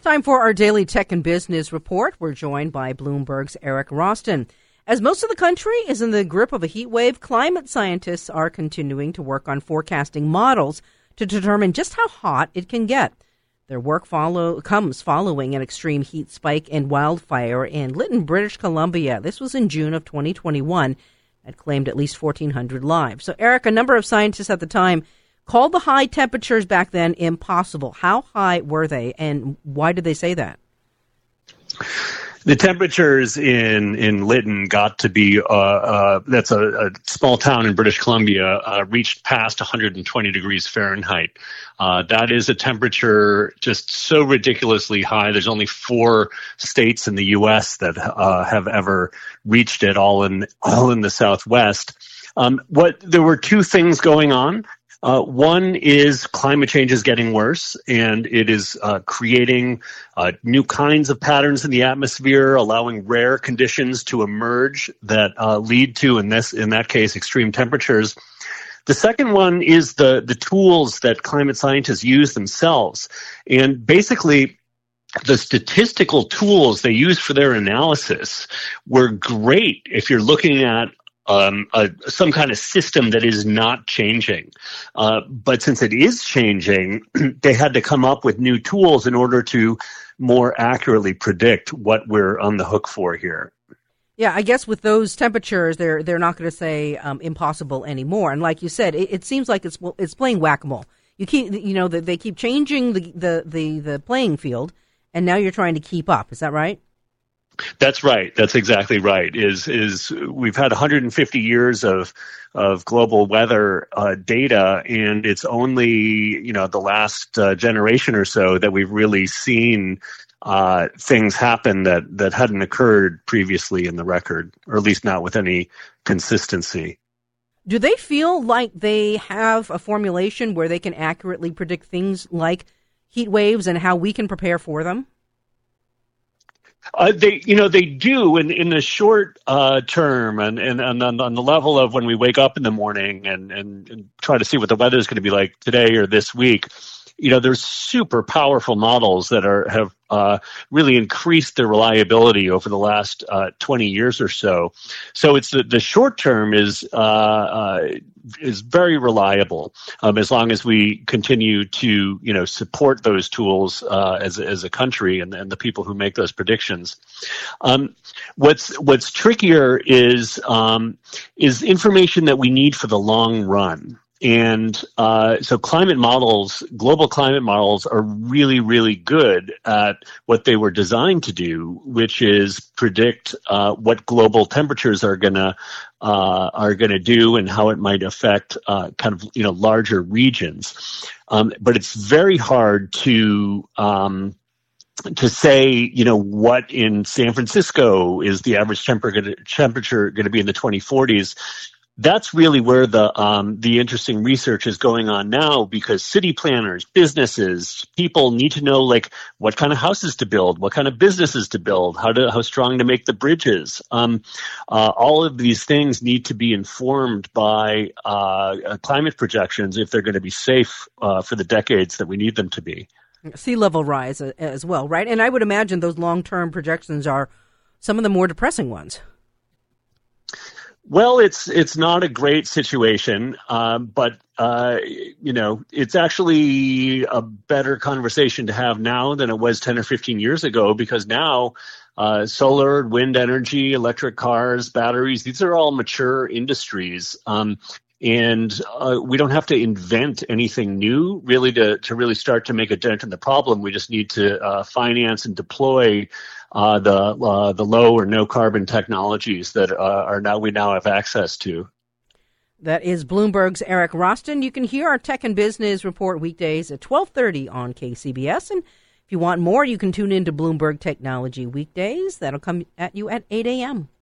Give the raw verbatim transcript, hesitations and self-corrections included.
Time for our daily tech and business report. We're joined by Bloomberg's Eric Roston. As most of the country is in the grip of a heat wave, climate scientists are continuing to work on forecasting models to determine just how hot it can get. Their work follow comes following an extreme heat spike and wildfire in Lytton, British Columbia. This was in June of twenty twenty-one. It claimed at least fourteen hundred lives. So, Eric, a number of scientists at the time called the high temperatures back then impossible. How high were they, and why did they say that? The temperatures in, in Lytton got to be, uh, uh, that's a, a small town in British Columbia, uh, reached past one hundred twenty degrees Fahrenheit. Uh, that is a temperature just so ridiculously high. There's only four states in the U S that uh, have ever reached it, all in all in the Southwest. Um, what there were two things going on. Uh, one is climate change is getting worse, and it is uh, creating uh, new kinds of patterns in the atmosphere, allowing rare conditions to emerge that uh, lead to, in this, in that case, extreme temperatures. The second one is the the tools that climate scientists use themselves, and basically, the statistical tools they use for their analysis were great if you're looking at Um, a, some kind of system that is not changing. Uh, but since it is changing, they had to come up with new tools in order to more accurately predict what we're on the hook for here. Yeah, I guess with those temperatures, they're they're not going to say um, impossible anymore. And like you said, it, it seems like it's it's playing whack-a-mole. You keep, you know, they keep changing the, the, the, the playing field, and now you're trying to keep up. Is that right? That's right. That's exactly right. Is is we've had one hundred fifty years of of global weather uh, data, and it's only you know the last uh, generation or so that we've really seen uh, things happen that that hadn't occurred previously in the record, or at least not with any consistency. Do they feel like they have a formulation where they can accurately predict things like heat waves and how we can prepare for them? Uh, they, you know, they do in, in the short uh, term, and, and, and on, on the level of when we wake up in the morning and, and, and try to see what the weather is going to be like today or this week. You know, there's super powerful models that are have uh, really increased their reliability over the last uh, twenty years or so. So it's the, the short term is uh, uh, is very reliable um, as long as we continue to you know support those tools uh, as as a country and, and the people who make those predictions. Um, what's what's trickier is um, is information that we need for the long run. And uh, so climate models, global climate models are really, really good at what they were designed to do, which is predict uh, what global temperatures are gonna uh, are gonna do and how it might affect uh, kind of you know larger regions. Um, but it's very hard to um, to say, you know, what in San Francisco is the average temperature temperature going to be in the twenty forties. That's really where the um, the interesting research is going on now, because city planners, businesses, people need to know like what kind of houses to build, what kind of businesses to build, how to how strong to make the bridges. Um, uh, all of these things need to be informed by uh, climate projections if they're going to be safe uh, for the decades that we need them to be. Sea level rise as well, right? And I would imagine those long-term projections are some of the more depressing ones. Well, it's it's not a great situation, um, but uh, you know it's actually a better conversation to have now than it was ten or fifteen years ago, because now uh, solar, wind energy, electric cars, batteries, these are all mature industries, um, and uh, we don't have to invent anything new really to to really start to make a dent in the problem. We just need to uh, finance and deploy Uh, the uh, the low or no carbon technologies that uh, are now we now have access to. That is Bloomberg's Eric Roston. You can hear our Tech and Business Report weekdays at twelve thirty on K C B S. And if you want more, you can tune in to Bloomberg Technology weekdays. That'll come at you at eight a.m.